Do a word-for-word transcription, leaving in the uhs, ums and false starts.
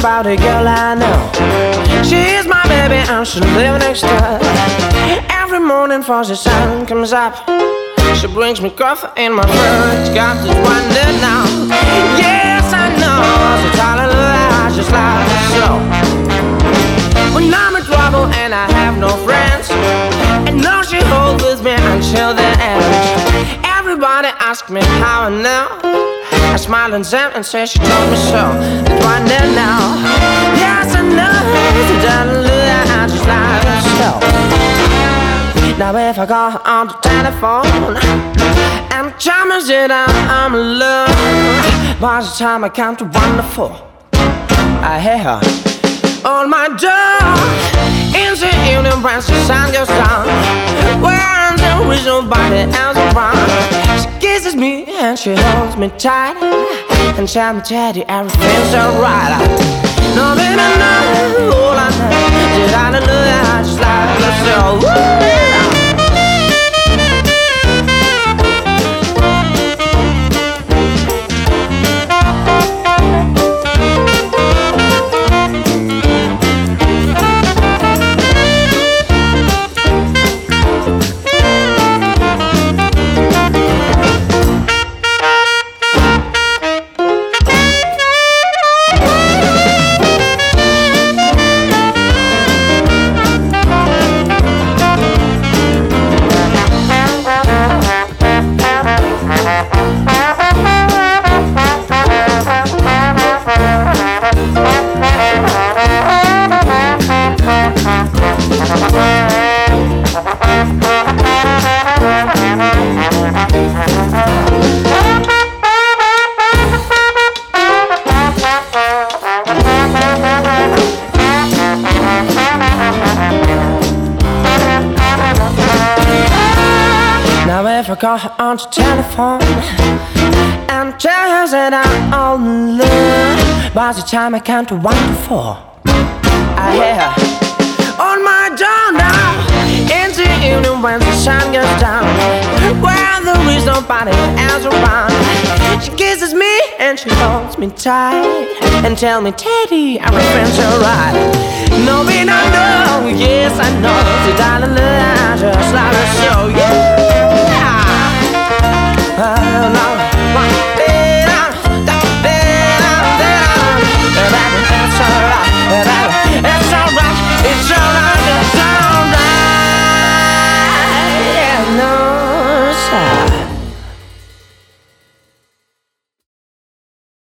about a girl I know. She's my baby and she lives next door. Every morning before the sun comes up, she brings me coffee in my fridge. Got this wonder now. Yes, I know. She's all alive, just like the show. When I'm in trouble and I have no friends, and no she holds with me until the end. Everybody asks me how I know. I smile and them and say she told me so. It's wonder now. Yes, I know. She's all alive, just like the show. Now if I go on the telephone and tell me that I'm alone, by the time I count to one to four, I hear her on my door in the evening when the sun goes down. Where there is nobody else around, she kisses me and she holds me tight and tells me, Teddy, everything's alright. No, man, I know, all I know, that I don't know, I just like the show. Now if I call her on the telephone and tell her that I'm all in love, by the time I count to one to four, I hear her on my door now in the evening when the sun goes down, where there is nobody else around. She kisses me and she holds me tight and tell me, Teddy, everything's alright. No, me not know, yes I know, that I love just like a show, yeah. Oh, no. It's alright, it's alright, it's alright, it's alright. Yeah, no, it's alright.